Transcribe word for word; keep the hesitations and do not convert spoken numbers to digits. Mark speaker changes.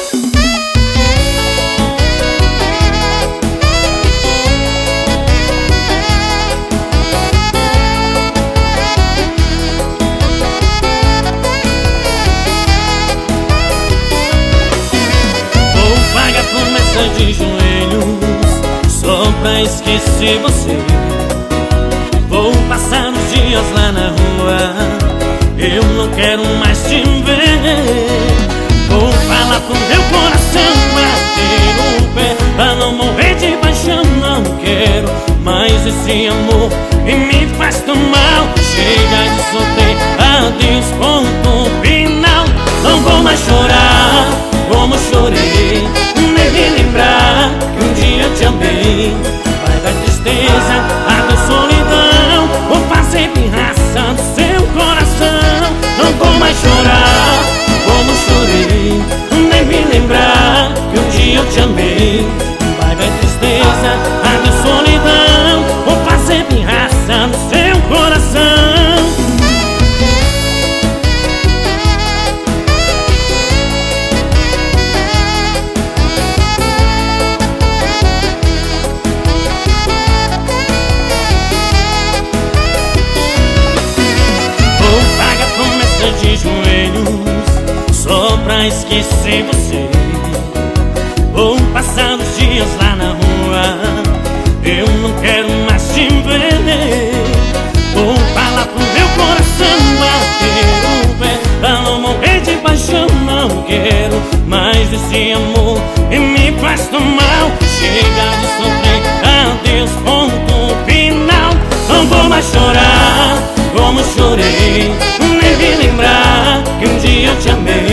Speaker 1: De joelhos só pra esquecer você. Vou passar os dias lá na rua, eu não quero mais te ver. Vou falar pro meu coração bater o pé pra não morrer de paixão. Não quero mais esse amor que me faz tão mal. Chega de sofrer, adeus, ponto final. Não vou mais chorar como chorei, nem me lembrar que um dia te amei. Vai dar tristeza, a dor, solidão, vou fazer pirraça do seu coração. Não vou mais chorar como chorei, nem me lembrar que um dia eu te amei. Vai dar tristeza, a dor, solidão, vou fazer pirraça do seu coração. De joelhos só pra esquecer você. Vou passar os dias lá na rua, eu não quero mais te ver. Vou falar pro meu coração bater o pé pra não morrer de paixão. Não quero mais esse amor que me faz tão mal. Chega de sofrer, adeus, ponto final. Não vou mais chorar como chorei, nem me lembrar que um dia eu te amei.